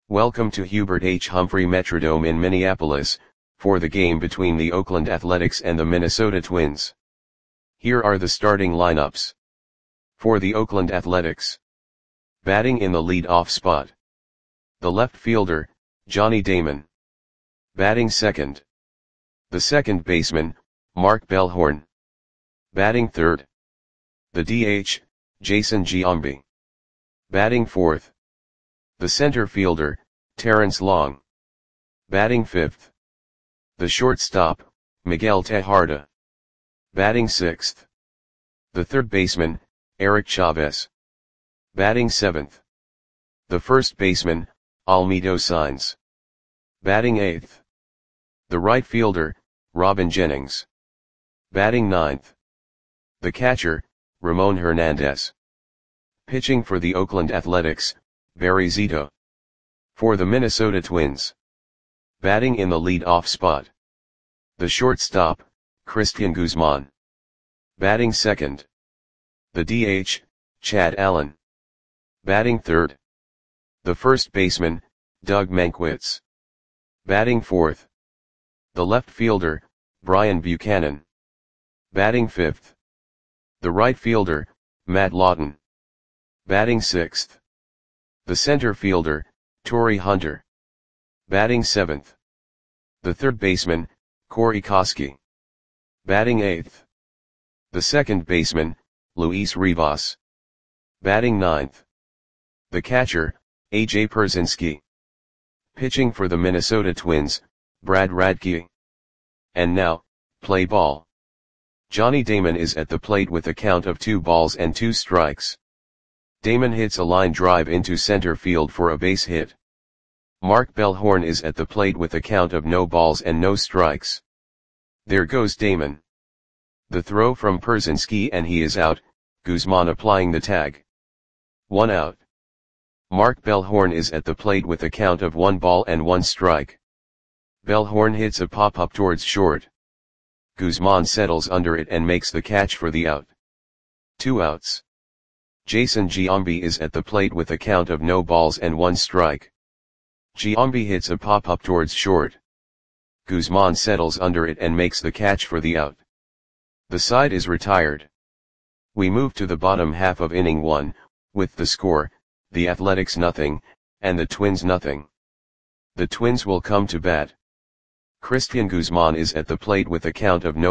Welcome to Hubert H. Humphrey Metrodome in Minneapolis, for the game between the Oakland Athletics and the Minnesota Twins. Here are the starting lineups. For the Oakland Athletics. Batting in the lead-off spot. The left fielder, Johnny Damon. Batting second. The second baseman, Mark Bellhorn. Batting third. The DH, Jason Giambi. Batting fourth. The center fielder, Terrence Long. Batting fifth. The shortstop, Miguel Tejada. Batting sixth. The third baseman, Eric Chavez. Batting seventh. The first baseman, Almedo Sainz. Batting eighth. The right fielder, Robin Jennings. Batting ninth. The catcher, Ramon Hernandez. Pitching for the Oakland Athletics, Barry Zito. For the Minnesota Twins. Batting in the lead-off spot. The shortstop, Cristian Guzman. Batting second. The DH, Chad Allen. Batting third. The first baseman, Doug Mankiewicz. Batting fourth. The left fielder, Brian Buchanan. Batting fifth. The right fielder, Matt Lawton. Batting sixth. The center fielder, Torii Hunter. Batting seventh. The third baseman, Corey Koskie. Batting eighth. The second baseman, Luis Rivas. Batting ninth. The catcher, A.J. Pierzynski. Pitching for the Minnesota Twins, Brad Radke. And now, play ball. Johnny Damon is at the plate with a count of 2-2. Damon hits a line drive into center field for a base hit. Mark Bellhorn is at the plate with a count of 0-0. There goes Damon. The throw from Pierzynski and he is out, Guzman applying the tag. 1 out. Mark Bellhorn is at the plate with a count of 1-1. Bellhorn hits a pop-up towards short. Guzman settles under it and makes the catch for the out. 2 outs. Jason Giambi is at the plate with a count of 0-1. Giambi hits a pop-up towards short. Guzman settles under it and makes the catch for the out. The side is retired. We move to the bottom half of inning 1, with the score, the Athletics 0, and the Twins 0. The Twins will come to bat. Cristian Guzman is at the plate with a count of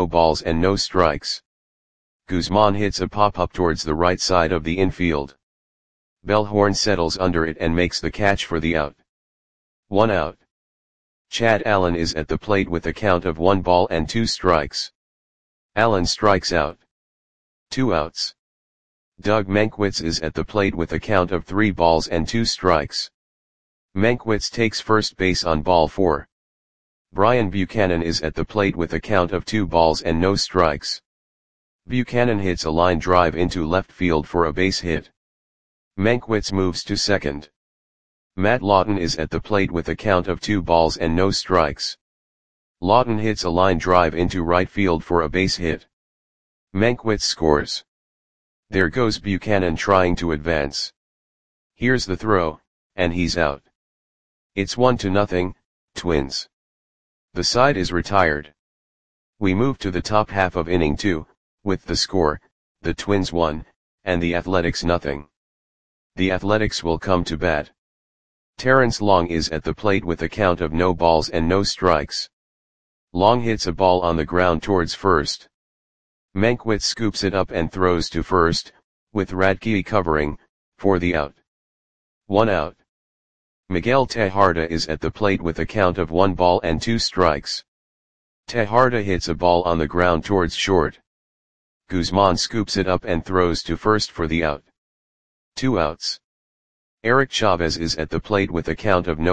0-0. Guzman hits a pop-up towards the right side of the infield. Bellhorn settles under it and makes the catch for the out. 1 out. Chad Allen is at the plate with a count of 1-2. Allen strikes out. 2 outs. Doug Mankiewicz is at the plate with a count of 3-2. Mankiewicz takes first base on ball 4. Brian Buchanan is at the plate with a count of 2-0. Buchanan hits a line drive into left field for a base hit. Mankiewicz moves to second. Matt Lawton is at the plate with a count of 2-0. Lawton hits a line drive into right field for a base hit. Mankiewicz scores. There goes Buchanan trying to advance. Here's the throw, and he's out. It's 1-0, Twins. The side is retired. We move to the top half of inning 2, with the score, the Twins 1, and the Athletics 0. The Athletics will come to bat. Terrence Long is at the plate with a count of 0-0. Long hits a ball on the ground towards first. Mankiewicz scoops it up and throws to first, with Radke covering, for the out. 1 out. Miguel Tejada is at the plate with a count of 1-2. Tejada hits a ball on the ground towards short. Guzman scoops it up and throws to first for the out. 2 outs. Eric Chavez is at the plate with a count of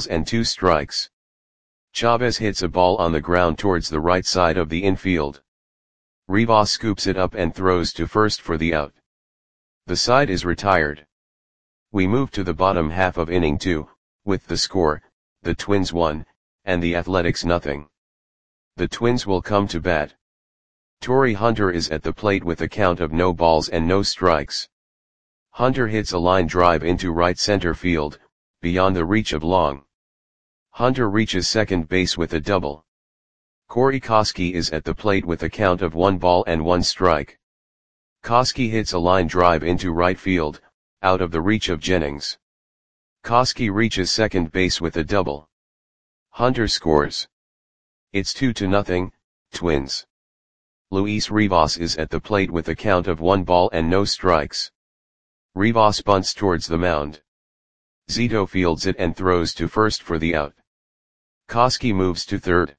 0-2. Chavez hits a ball on the ground towards the right side of the infield. Rivas scoops it up and throws to first for the out. The side is retired. We move to the bottom half of inning 2, with the score, the Twins 1, and the Athletics 0. The Twins will come to bat. Torii Hunter is at the plate with a count of 0-0. Hunter hits a line drive into right center field, beyond the reach of Long. Hunter reaches second base with a double. Corey Koskie is at the plate with a count of 1-1 strike. Koskie hits a line drive into right field, out of the reach of Jennings. Koskie reaches second base with a double. Hunter scores. It's 2-0, Twins. Luis Rivas is at the plate with a count of 1 ball and no strikes. Rivas bunts towards the mound. Zito fields it and throws to first for the out. Koskie moves to third.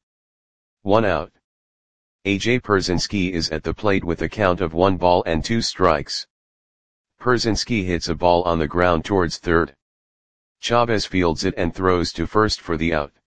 1 out. AJ Pierzynski is at the plate with a count of 1 ball and 2 strikes. Pierzynski hits a ball on the ground towards third. Chavez fields it and throws to first for the out.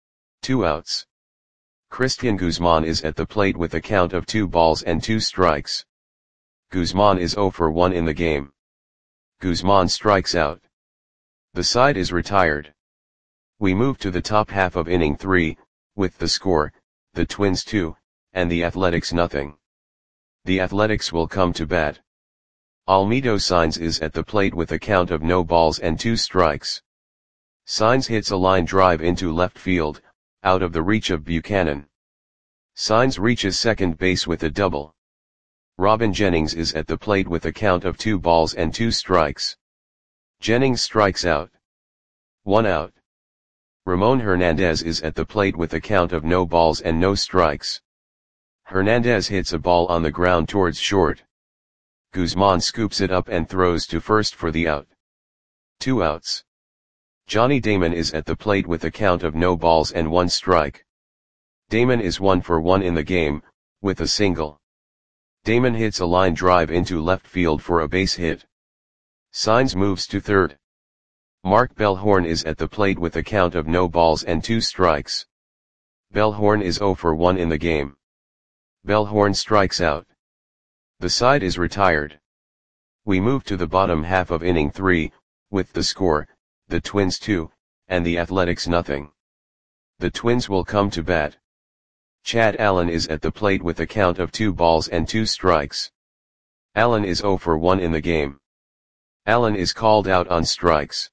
2 outs. Christian Guzman is at the plate with a count of 2 balls and 2 strikes. Guzman is 0 for 1 in the game. Guzman strikes out. The side is retired. We move to the top half of inning 3, with the score, the Twins 2, and the Athletics nothing. The Athletics will come to bat. Almedo Saenz is at the plate with a count of no balls and 2 strikes. Saenz hits a line drive into left field, out of the reach of Buchanan. Saenz reaches second base with a double. Robin Jennings is at the plate with a count of 2 balls and 2 strikes. Jennings strikes out. 1 out. Ramon Hernandez is at the plate with a count of no balls and no strikes. Hernandez hits a ball on the ground towards short. Guzman scoops it up and throws to first for the out. 2 outs. Johnny Damon is at the plate with a count of no balls and 1 strike. Damon is 1 for 1 in the game, with a single. Damon hits a line drive into left field for a base hit. Saenz moves to third. Mark Bellhorn is at the plate with a count of no balls and 2 strikes. Bellhorn is 0 for 1 in the game. Bellhorn strikes out. The side is retired. We move to the bottom half of inning 3, with the score, the Twins 2, and the Athletics nothing. The Twins will come to bat. Chad Allen is at the plate with a count of 2 balls and 2 strikes. Allen is 0 for 1 in the game. Allen is called out on strikes.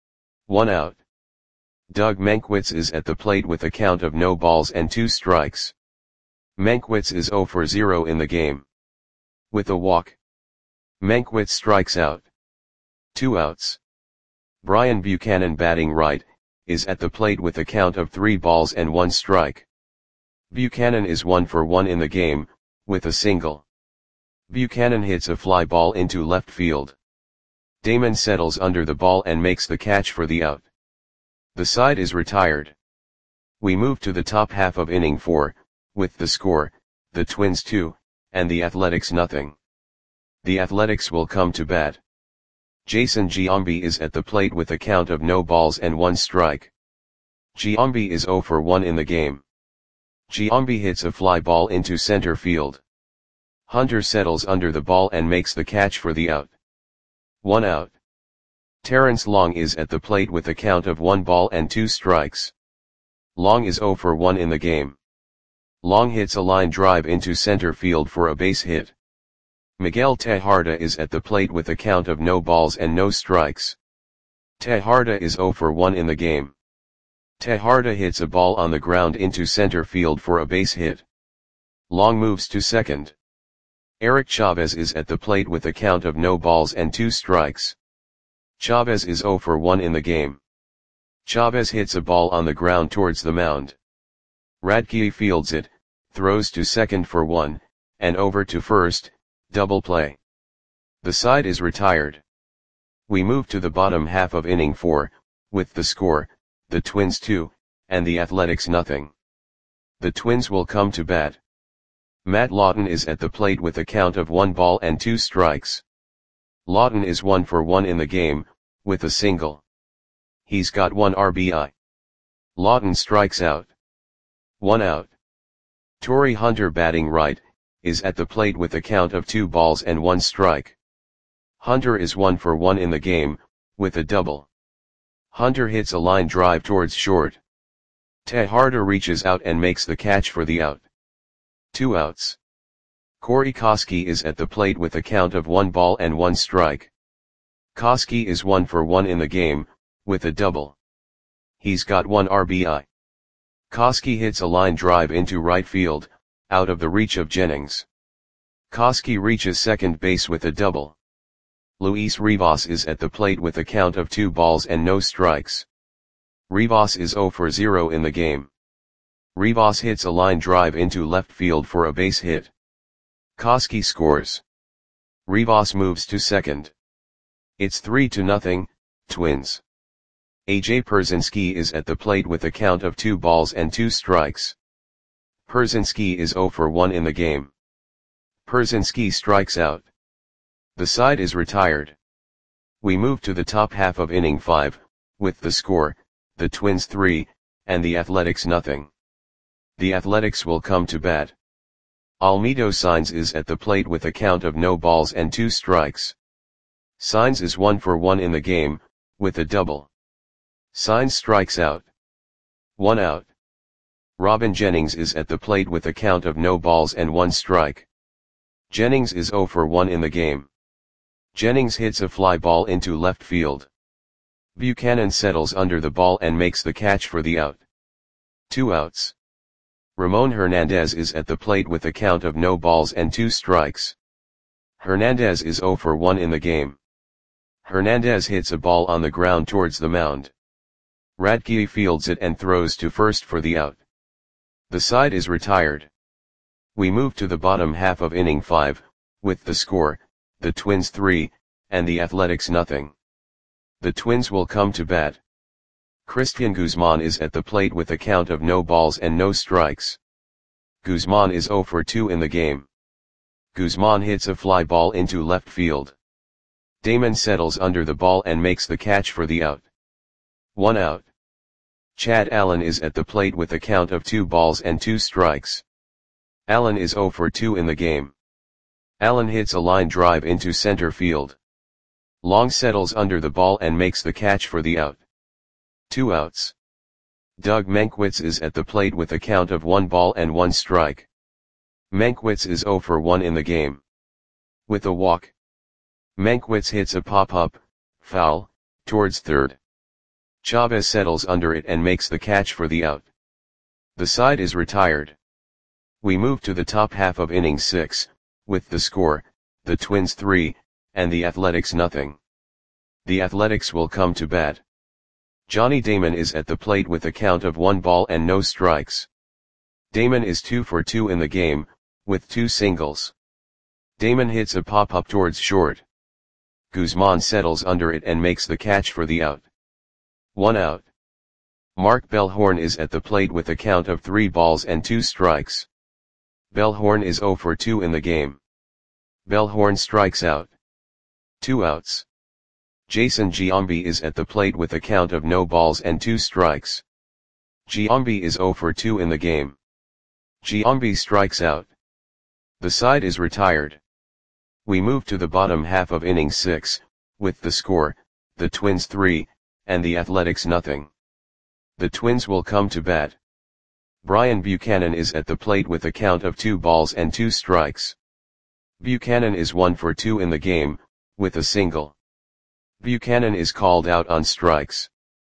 1 out. Doug Mankiewicz is at the plate with a count of no balls and 2 strikes. Mankiewicz is 0 for 0 in the game. With a walk. Mankiewicz strikes out. 2 outs. Brian Buchanan, batting right, is at the plate with a count of 3 balls and 1 strike. Buchanan is 1 for 1 in the game, with a single. Buchanan hits a fly ball into left field. Damon settles under the ball and makes the catch for the out. The side is retired. We move to the top half of inning 4, with the score, the Twins 2, and the Athletics nothing. The Athletics will come to bat. Jason Giambi is at the plate with a count of no balls and 1 strike. Giambi is 0 for 1 in the game. Giambi hits a fly ball into center field. Hunter settles under the ball and makes the catch for the out. 1 out. Terrence Long is at the plate with a count of 1 ball and 2 strikes. Long is 0 for 1 in the game. Long hits a line drive into center field for a base hit. Miguel Tejada is at the plate with a count of no balls and no strikes. Tejada is 0 for 1 in the game. Tejada hits a ball on the ground into center field for a base hit. Long moves to second. Eric Chavez is at the plate with a count of no balls and 2 strikes. Chavez is 0 for 1 in the game. Chavez hits a ball on the ground towards the mound. Radke fields it, throws to second for 1, and over to first, double play. The side is retired. We move to the bottom half of inning 4, with the score, the Twins 2, and the Athletics nothing. The Twins will come to bat. Matt Lawton is at the plate with a count of 1 ball and 2 strikes. Lawton is 1 for 1 in the game, with a single. He's got 1 RBI. Lawton strikes out. 1 out. Torii Hunter, batting right, is at the plate with a count of 2 balls and 1 strike. Hunter is 1 for 1 in the game, with a double. Hunter hits a line drive towards short. Tejada reaches out and makes the catch for the out. 2 outs. Corey Koskie is at the plate with a count of 1 ball and 1 strike. Koskie is 1 for 1 in the game, with a double. He's got 1 RBI. Koski hits a line drive into right field, out of the reach of Jennings. Koski reaches second base with a double. Luis Rivas is at the plate with a count of 2 balls and no strikes. Rivas is 0 for 0 in the game. Rivas hits a line drive into left field for a base hit. Koski scores. Rivas moves to second. It's 3-0, Twins. AJ Pierzynski is at the plate with a count of 2 balls and 2 strikes. Pierzynski is 0 for 1 in the game. Pierzynski strikes out. The side is retired. We move to the top half of inning 5, with the score, the Twins 3, and the Athletics 0. The Athletics will come to bat. Almedo Saenz is at the plate with a count of no balls and 2 strikes. Saenz is 1 for 1 in the game, with a double. Saenz strikes out. 1 out. Robin Jennings is at the plate with a count of no balls and 1 strike. Jennings is 0 for 1 in the game. Jennings hits a fly ball into left field. Buchanan settles under the ball and makes the catch for the out. 2 outs. Ramon Hernandez is at the plate with a count of no balls and 2 strikes. Hernandez is 0 for 1 in the game. Hernandez hits a ball on the ground towards the mound. Radke fields it and throws to first for the out. The side is retired. We move to the bottom half of inning 5, with the score, the Twins 3, and the Athletics 0. The Twins will come to bat. Christian Guzman is at the plate with a count of no balls and no strikes. Guzman is 0 for 2 in the game. Guzman hits a fly ball into left field. Damon settles under the ball and makes the catch for the out. 1 out. Chad Allen is at the plate with a count of 2 balls and 2 strikes. Allen is 0 for 2 in the game. Allen hits a line drive into center field. Long settles under the ball and makes the catch for the out. 2 outs. Doug Mankiewicz is at the plate with a count of 1 ball and 1 strike. Mankiewicz is 0 for 1 in the game. With a walk. Mankiewicz hits a pop-up, foul, towards third. Chavez settles under it and makes the catch for the out. The side is retired. We move to the top half of inning 6, with the score, the Twins 3, and the Athletics 0. The Athletics will come to bat. Johnny Damon is at the plate with a count of 1 ball and no strikes. Damon is 2 for 2 in the game, with 2 singles. Damon hits a pop-up towards short. Guzman settles under it and makes the catch for the out. 1 out. Mark Bellhorn is at the plate with a count of 3 balls and 2 strikes. Bellhorn is 0 for 2 in the game. Bellhorn strikes out. 2 outs. Jason Giambi is at the plate with a count of no balls and 2 strikes. Giambi is 0 for 2 in the game. Giambi strikes out. The side is retired. We move to the bottom half of inning 6, with the score, the Twins 3, and the Athletics 0. The Twins will come to bat. Brian Buchanan is at the plate with a count of 2 balls and 2 strikes. Buchanan is 1 for 2 in the game, with a single. Buchanan is called out on strikes.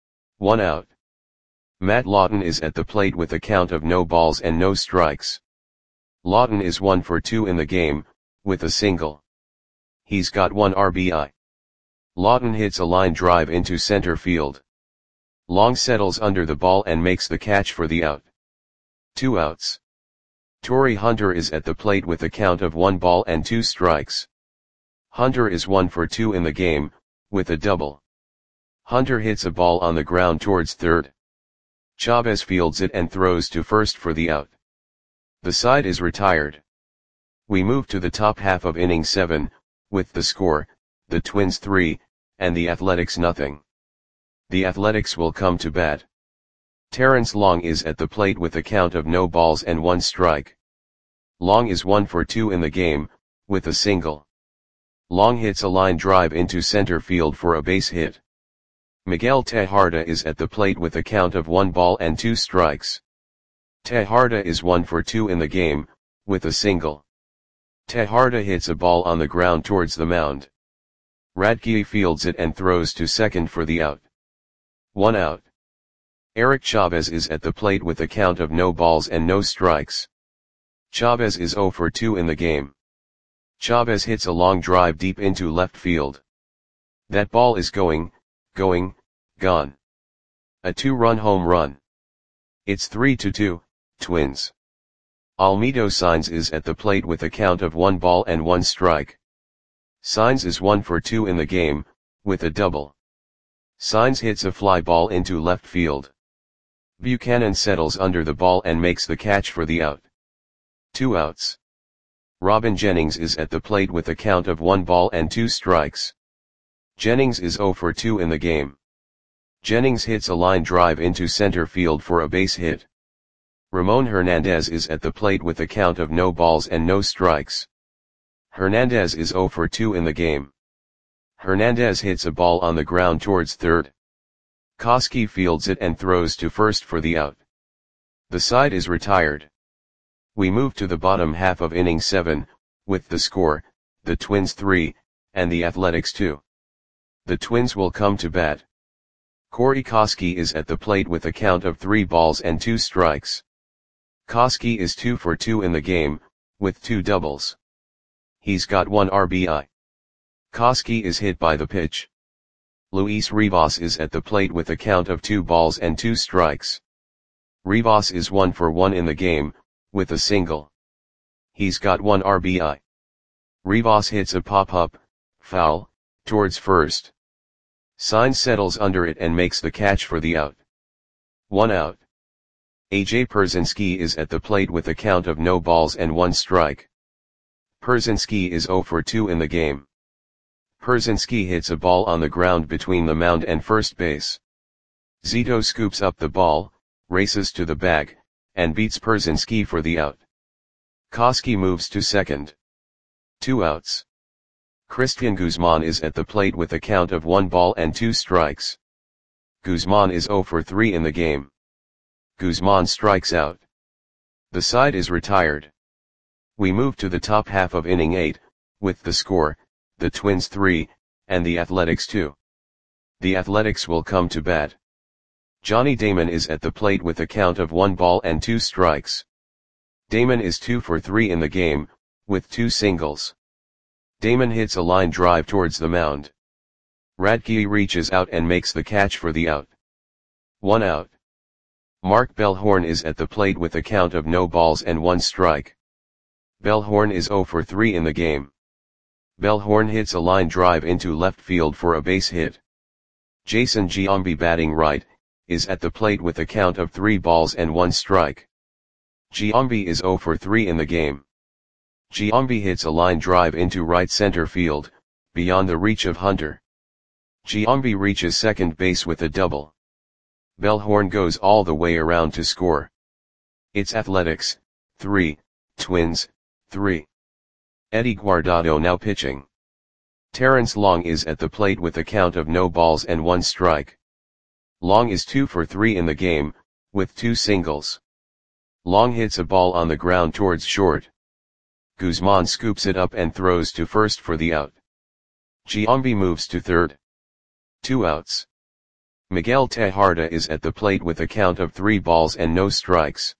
1 out. Matt Lawton is at the plate with a count of no balls and no strikes. Lawton is 1 for 2 in the game, with a single. He's got 1 RBI. Lawton hits a line drive into center field. Long settles under the ball and makes the catch for the out. 2 outs. Torrey Hunter is at the plate with a count of 1 ball and 2 strikes. Hunter is 1 for 2 in the game, with a double. Hunter hits a ball on the ground towards third. Chavez fields it and throws to first for the out. The side is retired. We move to the top half of inning 7, with the score, the Twins 3, and the Athletics 0. The Athletics will come to bat. Terrence Long is at the plate with a count of no balls and 1 strike. Long is 1 for 2 in the game, with a single. Long hits a line drive into center field for a base hit. Miguel Tejada is at the plate with a count of 1 ball and 2 strikes. Tejada is 1 for 2 in the game, with a single. Tejada hits a ball on the ground towards the mound. Radke fields it and throws to second for the out. 1 out. Eric Chavez is at the plate with a count of no balls and no strikes. Chavez is 0 for 2 in the game. Chavez hits a long drive deep into left field. That ball is gone. A 2-run home run. It's 3-2, Twins. Almedo Saenz is at the plate with a count of 1 ball and 1 strike. Saenz is 1 for 2 in the game, with a double. Saenz hits a fly ball into left field. Buchanan settles under the ball and makes the catch for the out. 2 outs. Robin Jennings is at the plate with a count of 1 ball and 2 strikes. Jennings is 0 for 2 in the game. Jennings hits a line drive into center field for a base hit. Ramon Hernandez is at the plate with a count of no balls and no strikes. Hernandez is 0 for 2 in the game. Hernandez hits a ball on the ground towards third. Koski fields it and throws to first for the out. The side is retired. We move to the bottom half of inning 7, with the score, the Twins 3, and the Athletics 2. The Twins will come to bat. Corey Koski is at the plate with a count of 3 balls and 2 strikes. Koski is 2 for 2 in the game, with 2 doubles. He's got 1 RBI. Koski is hit by the pitch. Luis Rivas is at the plate with a count of 2 balls and 2 strikes. Rivas is 1 for 1 in the game, with a single. He's got 1 RBI. Rivas hits a pop-up, foul, towards first. Saenz settles under it and makes the catch for the out. 1 out. AJ Pierzynski is at the plate with a count of no balls and 1 strike. Pierzynski is 0 for 2 in the game. Pierzynski hits a ball on the ground between the mound and first base. Zito scoops up the ball, races to the bag, and beats Pierzynski for the out. Koski moves to second. 2 outs. Christian Guzman is at the plate with a count of 1 ball and 2 strikes. Guzman is 0 for 3 in the game. Guzman strikes out. The side is retired. We move to the top half of inning 8, with the score, the Twins 3, and the Athletics 2. The Athletics will come to bat. Johnny Damon is at the plate with a count of 1 ball and 2 strikes. Damon is 2 for 3 in the game, with 2 singles. Damon hits a line drive towards the mound. Radke reaches out and makes the catch for the out. 1 out. Mark Bellhorn is at the plate with a count of no balls and 1 strike. Bellhorn is 0 for 3 in the game. Bellhorn hits a line drive into left field for a base hit. Jason Giambi, batting right, is at the plate with a count of 3 balls and 1 strike. Giambi is 0 for 3 in the game. Giambi hits a line drive into right center field, beyond the reach of Hunter. Giambi reaches second base with a double. Bellhorn goes all the way around to score. It's Athletics 3, Twins 3. Eddie Guardado now pitching. Terrence Long is at the plate with a count of no balls and 1 strike. Long is 2 for 3 in the game, with 2 singles. Long hits a ball on the ground towards short. Guzman scoops it up and throws to first for the out. Giambi moves to third. 2 outs. Miguel Tejada is at the plate with a count of 3 balls and no strikes.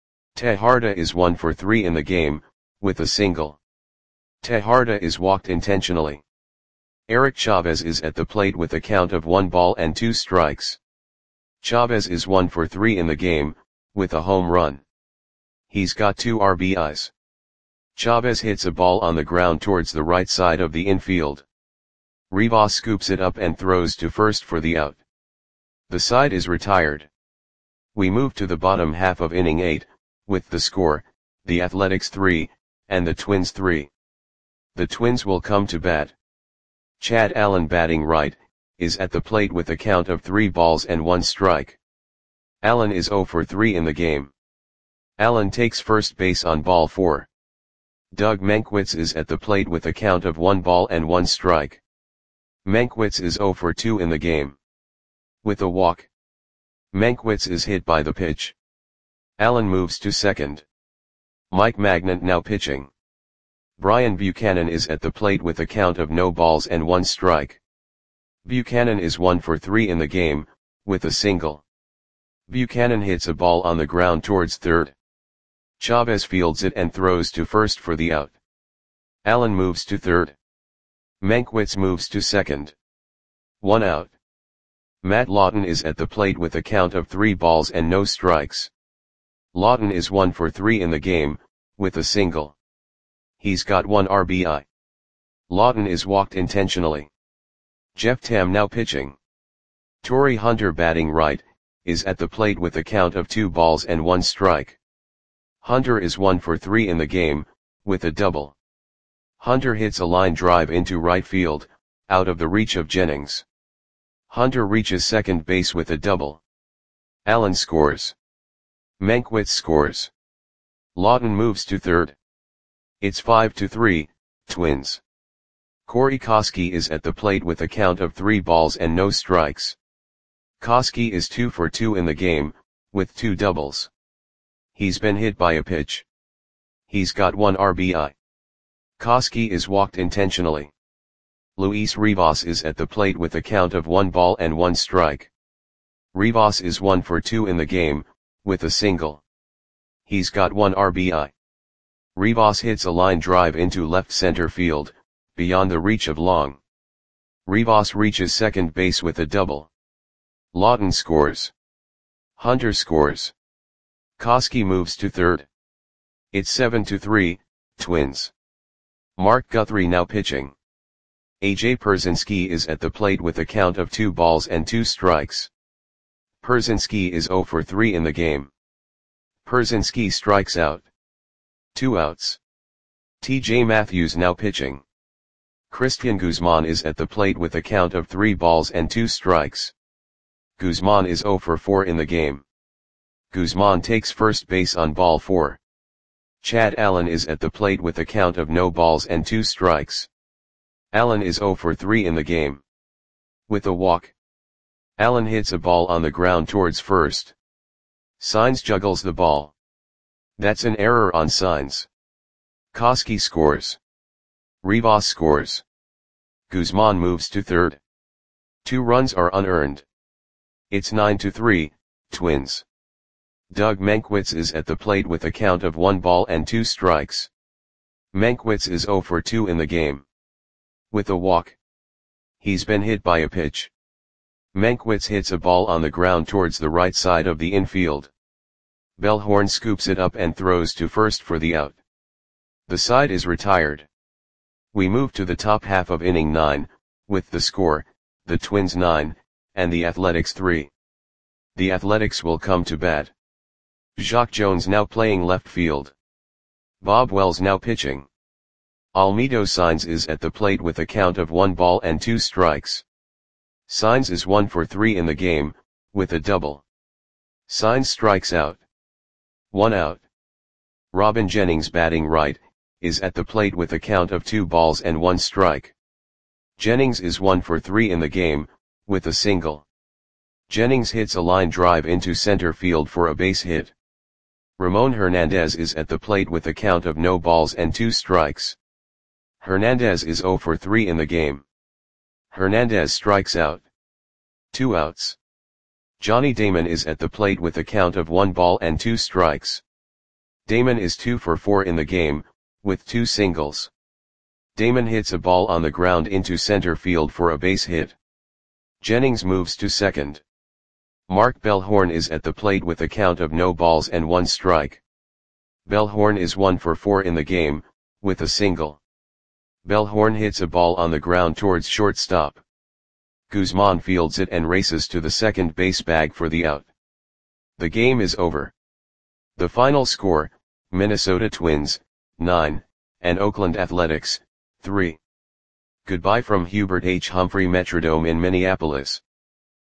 Tejada is 1 for 3 in the game, with a single. Tejada is walked intentionally. Eric Chavez is at the plate with a count of 1 ball and 2 strikes. Chavez is 1 for 3 in the game, with a home run. He's got 2 RBIs. Chavez hits a ball on the ground towards the right side of the infield. Rivas scoops it up and throws to first for the out. The side is retired. We move to the bottom half of inning 8, with the score, the Athletics 3, and the Twins 3. The Twins will come to bat. Chad Allen, batting right, is at the plate with a count of 3 balls and 1 strike. Allen is 0 for 3 in the game. Allen takes first base on ball 4. Doug Mankiewicz is at the plate with a count of 1 ball and 1 strike. Mankiewicz is 0 for 2 in the game. With a walk. Mankiewicz is hit by the pitch. Allen moves to second. Mike Magnant now pitching. Brian Buchanan is at the plate with a count of no balls and 1 strike. Buchanan is 1 for 3 in the game, with a single. Buchanan hits a ball on the ground towards third. Chavez fields it and throws to first for the out. Allen moves to third. Mankiewicz moves to second. 1 out. Matt Lawton is at the plate with a count of 3 balls and no strikes. Lawton is 1 for 3 in the game, with a single. He's got 1 RBI. Lawton is walked intentionally. Jeff Tam now pitching. Torrey Hunter batting right, is at the plate with a count of 2 balls and 1 strike. Hunter is 1 for 3 in the game, with a double. Hunter hits a line drive into right field, out of the reach of Jennings. Hunter reaches second base with a double. Allen scores. Mankiewicz scores. Lawton moves to third. It's 5-3, Twins. Corey Koskie is at the plate with a count of 3 balls and no strikes. Koskie is 2 for 2 in the game, with 2 doubles. He's been hit by a pitch. He's got 1 RBI. Koskie is walked intentionally. Luis Rivas is at the plate with a count of 1 ball and 1 strike. Rivas is 1 for 2 in the game, with a single. He's got 1 RBI. Rivas hits a line drive into left center field, beyond the reach of Long. Rivas reaches second base with a double. Lawton scores. Hunter scores. Koskie moves to third. It's 7-3, Twins. Mark Guthrie now pitching. AJ Pierzynski is at the plate with a count of 2 balls and 2 strikes. Pierzynski is 0 for 3 in the game. Pierzynski strikes out. 2 outs. TJ Matthews now pitching. Christian Guzman is at the plate with a count of 3 balls and 2 strikes. Guzman is 0 for 4 in the game. Guzman takes first base on ball 4. Chad Allen is at the plate with a count of no balls and 2 strikes. Allen is 0 for 3 in the game. With a walk. Allen hits a ball on the ground towards first. Saenz juggles the ball. That's an error on Saenz. Koskie scores. Rivas scores. Guzman moves to third. 2 runs are unearned. It's 9-3, Twins. Doug Mankiewicz is at the plate with a count of 1 ball and 2 strikes. Mankiewicz is 0 for 2 in the game. With a walk. He's been hit by a pitch. Mankiewicz hits a ball on the ground towards the right side of the infield. Bellhorn scoops it up and throws to first for the out. The side is retired. We move to the top half of inning 9, with the score, the Twins 9, and the Athletics 3. The Athletics will come to bat. Jacque Jones now playing left field. Bob Wells now pitching. Almedo Saenz is at the plate with a count of 1 ball and 2 strikes. Saenz is 1 for 3 in the game, with a double. Saenz strikes out. 1 out. Robin Jennings batting right, is at the plate with a count of 2 balls and 1 strike. Jennings is 1 for 3 in the game, with a single. Jennings hits a line drive into center field for a base hit. Ramon Hernandez is at the plate with a count of no balls and 2 strikes. Hernandez is 0 for 3 in the game. Hernandez strikes out. 2 outs. Johnny Damon is at the plate with a count of 1 ball and 2 strikes. Damon is 2 for 4 in the game, with 2 singles. Damon hits a ball on the ground into center field for a base hit. Jennings moves to second. Mark Bellhorn is at the plate with a count of no balls and 1 strike. Bellhorn is 1 for 4 in the game, with a single. Bellhorn hits a ball on the ground towards shortstop. Guzman fields it and races to the second base bag for the out. The game is over. The final score, Minnesota Twins, 9, and Oakland Athletics, 3. Goodbye from Hubert H. Humphrey Metrodome in Minneapolis.